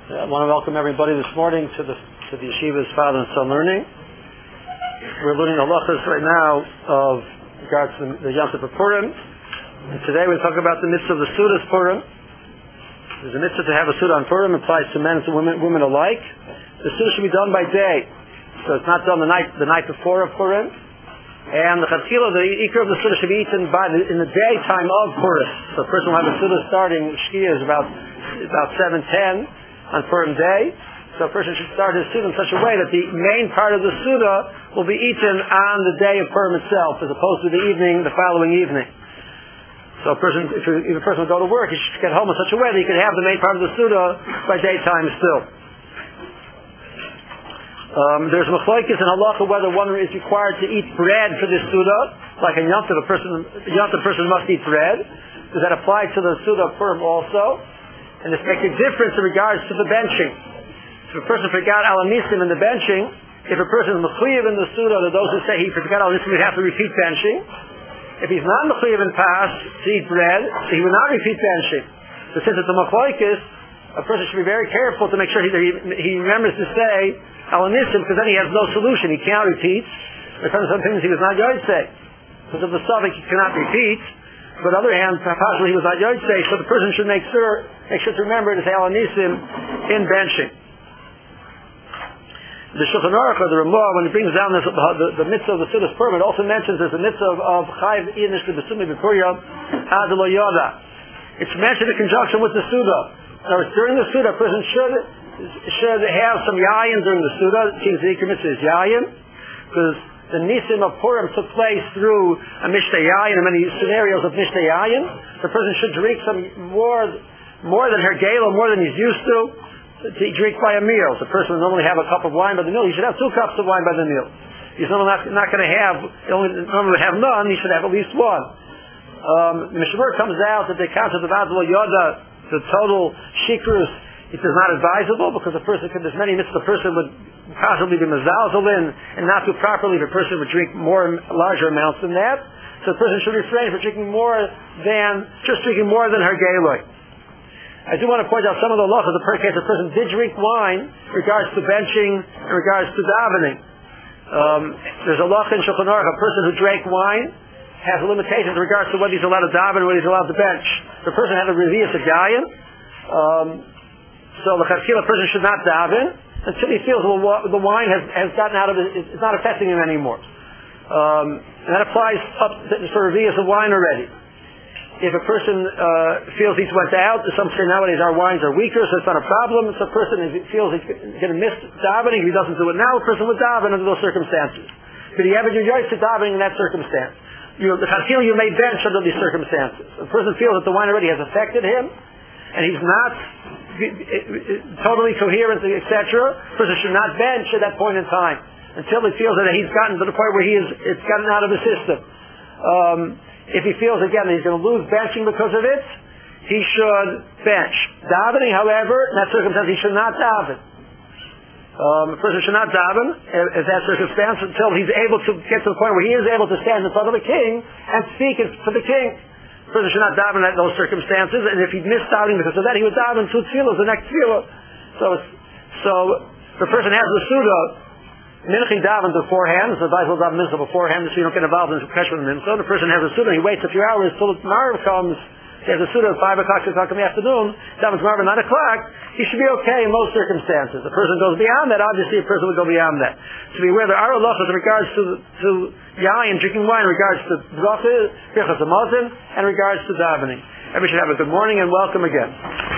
I want to welcome everybody this morning to the Yeshiva's Father and Son Learning. We're learning halachas right now of regards to the Yom Tov of Purim. And today we're talking about the mitzvah of the Sudas Purim. There's a mitzvah to have a Suda on Purim. It applies to men and women alike. The Suda should be done by day, so it's not done the night before of Purim. And the Chatzila, the Ikar of the Suda should be eaten in the daytime of Purim. So a person will have a Suda starting Shkia is about 7:10 on Purim day. So a person should start his Suda in such a way that the main part of the Suda will be eaten on the day of Purim itself, as opposed to the following evening. So if a person will go to work, he should get home in such a way that he can have the main part of the Suda by daytime still. There's machlokes in halacha whether one is required to eat bread for this Suda, like in Yom Tov, a person must eat bread. Does that apply to the Suda of Purim also? And this makes a difference in regards to the benching. If a person forgot alanisim in the benching, if a person is mechuyev in the Suda, to those who say he forgot alanisim, he'd have to repeat benching. If he's not mechuyev in pas to eat bread, he will not repeat benching. But since it's a machlokes, a person should be very careful to make sure he remembers to say alanisim, because then he has no solution. He cannot repeat. Because some things he was not yotzei. Because of the suffix he cannot repeat. But on the other hand, possibly he was not yotzei, so the person should make sure to remember to say alanisim in benching. The Shulchan Aruch, or the Ramah, when he brings down the mitzvah of the Sudas Purim, it also mentions there's a mitzvah of Chayiv Inish B'Besumi B'Purim Ad Lo Yoda. It's mentioned in conjunction with the Suda. In other words, during the Suda, a person should have some yayin during the Suda. King's Zikr mitzvah is yayin, because the Nisim of Purim took place through a Mishteh Yayin, and many scenarios of Mishteh Yayin. The person should drink some more than her gala, more than he's used to drink by a meal. The person would normally have a cup of wine by the meal. He should have 2 cups of wine by the meal. He's normally not going to have, normally would have none, he should have at least one. The Mishnah comes out that the concept of Adlo Yoda, the total shikrus, it is not advisable, because there's many mitzvahs the person would possibly be mezalzel in and not do properly if a person would drink larger amounts than that. So the person should refrain from drinking more than her galoi. I do want to point out some of the halachas. The case a person did drink wine in regards to benching, in regards to davening. There's a halacha in Shulchan Aruch, a person who drank wine has limitations in regards to whether he's allowed to daven or whether he's allowed to bench. The person had a revius of gayin. So the chatzila person should not daven until he feels the wine has gotten out of it's not affecting him anymore. And that applies up for revius of wine already. If a person feels he's went out, some say nowadays our wines are weaker, so it's not a problem. If a person feels he's going to miss davening, if he doesn't do it now, a person would daven under those circumstances. But he ever do yoytz to davening in that circumstance. The chatzila you may bench under these circumstances. If a person feels that the wine already has affected him, and he's not totally coherent, etc., a person should not bench at that point in time until he feels that he's gotten to the point where it's gotten out of the system. If he feels again that he's going to lose benching because of it, he should bench. Davening, however, in that circumstance, he should not daven. A person should not daven in that circumstance until he's able to get to the point where he is able to stand in front of the king and speak for the king. A person should not daven in those circumstances, and if he missed davening because of that, he would daven 2 tefillos the next tefillah. So the person has the suda. Minching daven beforehand, so the advisable daven mincha beforehand, so you don't get involved in the question of mincha. The person has a suda, he waits a few hours till the Marv comes. He has a suda at 5 o'clock, 6 o'clock in the afternoon. Davens Marv at 9 o'clock. He should be okay in most circumstances. The person goes beyond that, obviously a person would go beyond that. So be aware there are halachas in regards to yayin, drinking wine, in regards to brachas, birchas hamazon, and in regards to davening. Everybody should have a good morning and welcome again.